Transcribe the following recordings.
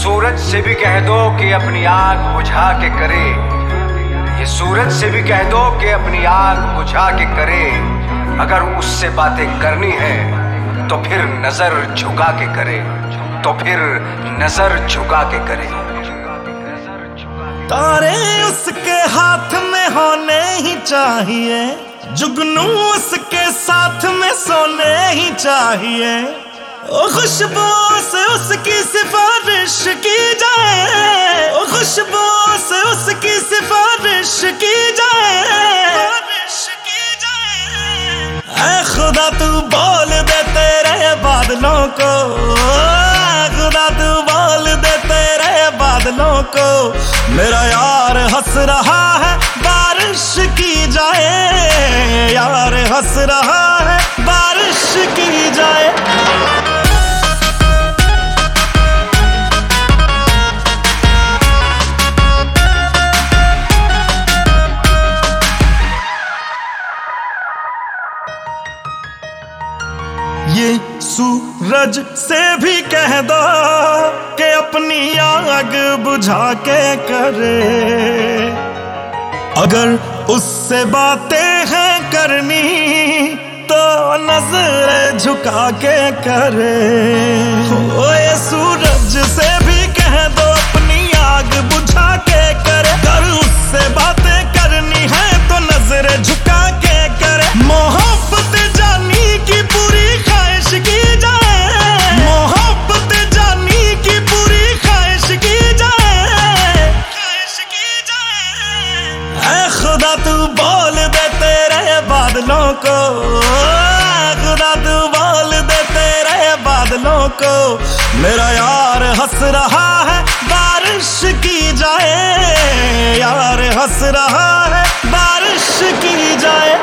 सूरज से भी कह दो कि अपनी आग बुझा के करे। ये सूरज से भी कह दो कि अपनी आग बुझा के करे। अगर उससे बातें करनी है तो फिर नजर झुका के करे, तो फिर नजर झुका के करे। तारे उसके हाथ में होने ही चाहिए, जुगनू उसके साथ में सोने ही चाहिए। ओ खुशबू से उसकी सिफारिश की जाए, ओ खुशबू से उसकी सिफारिश की जाए। ऐ खुदा तू बोल दे तेरे बादलों को, खुदा तू बोल दे तेरे बादलों को। मेरा यार हंस रहा है बारिश की जाए, यार हंस रहा है बारिश की जाए। ये सूरज से भी कह दो कि अपनी आग बुझा के करे। अगर उससे बातें हैं करनी तो नजर झुका के करे। ओ ये सूरज से भी कह दो अपनी आग बुझा के करे। अगर उससे बातें करनी है तो नजर झुका के करे। मोहब्बत जानी की पूरी ख्वाहिश की जाए, मोहब्बत जानी की पूरी ख्वाहिश की जाए, ख्वाहिश की जाए। ऐ खुदा तू बोल दे तेरे बादलों को, खुदा तू बोल दे तेरे बादलों को। मेरा यार हंस रहा है बारिश की जाए, यार हंस रहा है बारिश की जाए।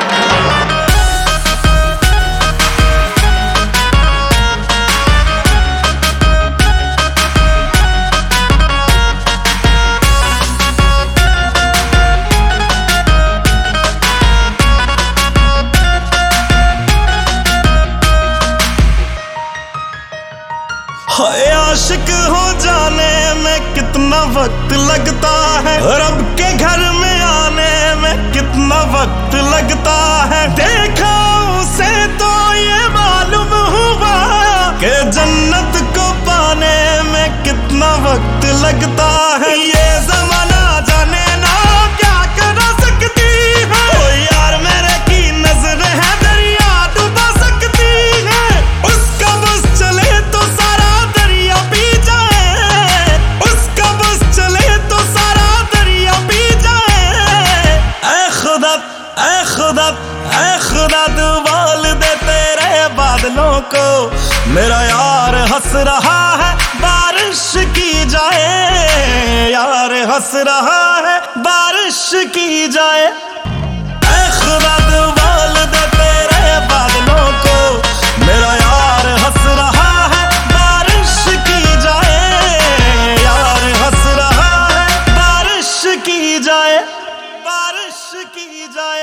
आशिक हो जाने में कितना वक्त लगता है, रब के घर में आने में कितना वक्त लगता है। देखा उसे तो ये मालूम हुआ कि जन्नत को पाने में कितना वक्त लगता है। ये जमाना जाने ना क्या कर सकती है, ओ यार मेरे की नजर है दरिया डुबा सकती है। उसका बस चले तो सारा दरिया पी जाए, उसका बस चले तो सारा दरिया पी जाए। ऐ खुदा, ऐ खुदा, ऐ खुदा तू बोल दे तेरे बादलों को। मेरा यार हंस रहा है बारिश की जाए, यार हंस रहा है बारिश की जाए। ऐ खुदा तू बोल दे तेरे बादलों को। मेरा यार हंस रहा है बारिश की जाए, यार हंस रहा है बारिश की जाए, बारिश की जाए।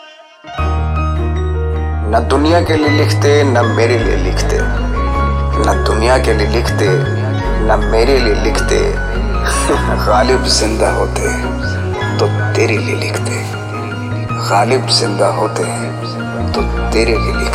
न दुनिया के लिए लिखते न मेरे लिए लिखते, न दुनिया के लिए लिखते न मेरे लिए लिखते। गालिब जिंदा होते तो तेरे लिए लिखते, गालिब जिंदा होते तो तेरे लिए लिखते।